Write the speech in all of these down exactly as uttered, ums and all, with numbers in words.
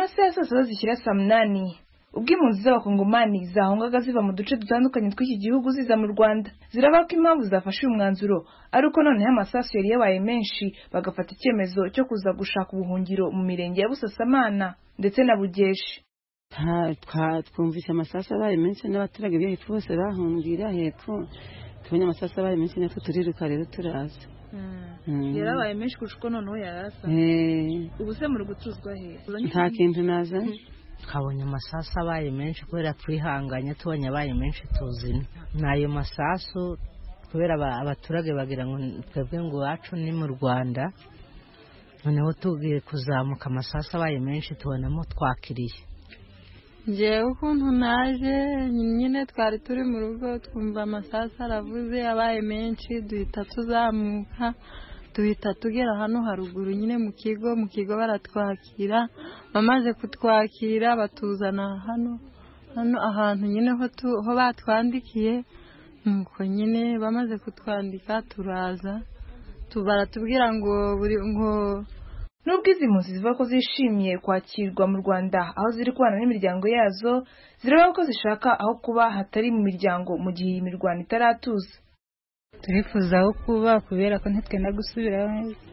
masaha ya saa saba zishyira saa munani ubwo impunzi z'abakongomani zahungaga ziva mu duce dutandukanye tw'iki gihugu ziza mu Rwanda ziravuga ko impamvu zafashe uyu mwanzuro ari uko noneho amasasu yari yabaye menshi bagafata icyemezo cyo kuza gushaka ubuhungiro mu mirenge ya Busasamana ndetse na Bugeshi. Twumvise amasasu abaye menshi n'abaturage byo hepfo bose bahungira hepfo tubonye amasasu abaye menshi natwe turiruka rero turaza. Yarabaye menshi kuko noneho yarasa. Ubu se muri gutuzwa he? Nta kintu naza. Twabonye amasasu abaye menshi kubera twihanganye tubonye abaye menshi tuzina. Nayo masasu kubera abaturage bagira ngo twebwe ngo wacu ni mu Rwanda. Noneho tugiye kuzamuka amasasu abaye menshi tubonamo twakiriye. Njewe ukuntu naje nyine twari turi mu rugo twumva amasasu aravuze abaye menshi duhita tuzamuka duhita tugera hano haruguru nyine mu kigo mu kigo baratwakira bamaze kutwakira batuzana hano hano ahantu nyine ho batwandikiye nuko nyine bamaze kutwandika turaza tubaratubwira ngo buri ngo nubwo izi mpunzi zivuga ko zishimiye kwakirwa mu Rwanda aho ziri kubana n'imiryango yazo ziravuga ko zishaka aho kuba hatari mu miryango mu gihe imirwano itaratuza. Turifuza aho kuba kubera ko ntitwenda gusubira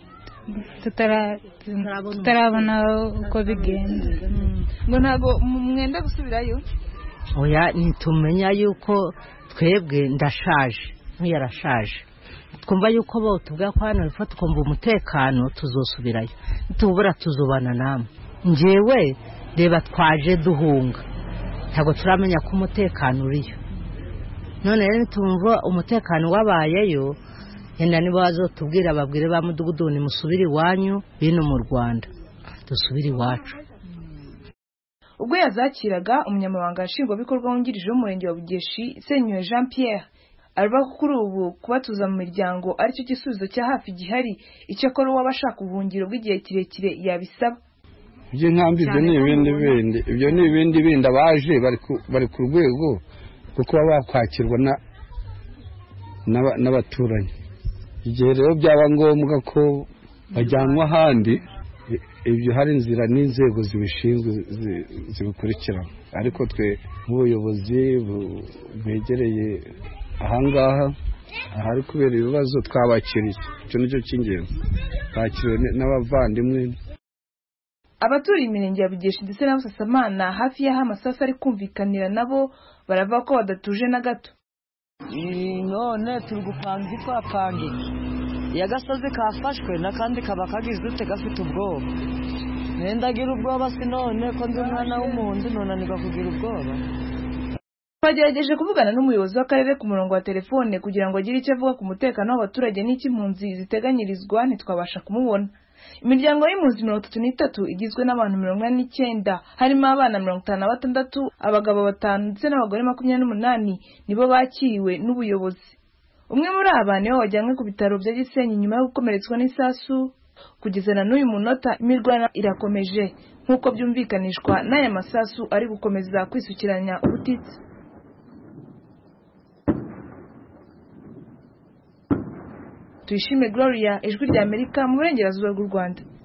tutarabona uko bigenda. Ngo ntago mwenda gusubirayo? Oya nitumenya yuko twebwe ndashaje nk'yarashaje twumva yuko bo tubwa ko hano rufata kumva umutekano tuzosubirayo tubura tuzobana namwe. Njewe reba twaje duhunga ntago turamenya ko umutekano uriyo none rero tumva umutekano wabayeyo yenda nibo bazotubwira babwire ba mudugudu ni musubiri wanyu bino mu Rwanda dusubiri wacu. Ubwo yazakiraga umunyamabanga nshingwabikorwa wungirije w'umurenge wa Bugeshi Senyuwe Jean Pierre arba kuri ubu kubatuza mu miryango ari cyo gisubizo cya hafi gihari icyo akora wabashaka ubuhungiro bw'igihe kirekire yabisaba. Ibyo nkambi ibyo ni ibindi bindi ibyo ni ibindi bindi abaje bari ku rwego kuko baba kwakirwa n'abaturanyi. Igihe rero byaba ngombwa ko bajyanwa ahandi ibyo hari inzira n'inzego zibishinzwe zibikurikirana ariko twe nk'ubuyobozi bwegereye ahangaha ahari kubera ibibazo twabakiriye icyo nicyo cy'ingenzi bakiriwe n'abavandimwe. Abaturiye imirenge ya Bugeshi ndetse na Busasamana hafi y'aho amasasu ari kumvikanira nabo baravuga ko badatuje na gato. None turi gupanga twapangika ya gasozi kafashwe n'akandi kaba kagize ute gafite ubwoba nendagira ubwoba sinone ko ndi umwana w'umuhunzi none niga kugira ubwoba. Twagerageje kuvugana n'umuyobozi w'akarere ku murongo wa telefone kugira ngo agire icyo avuga ku mutekano w'abaturage n'ikimpunzi ziteganyirizwa ntitwabasha kumubona. Imiryango y'impunzi mirongo itatu n'itatu igizwe n'abantu mirongo ine n'icyenda harimo abana mirongo itanu na batandatu abagabo batanu ndetse n'abagore makumyabiri n'umunani nibo bakiriwe n'ubuyobozi. Umwe muri aba niwe wajyanywe ku bitaro bya Gisenyi nyuma yo gukomeretswa n'isasu. Kugeza na n'uyu munota imirwano irakomeje nk'uko byumvikanishwa n'aya masasu ari gukomeza kwisukiranya ubutitsa. Tuyishime Gloria, Ijwi ry'Amerika mu burengerazuba bw'u Rwanda.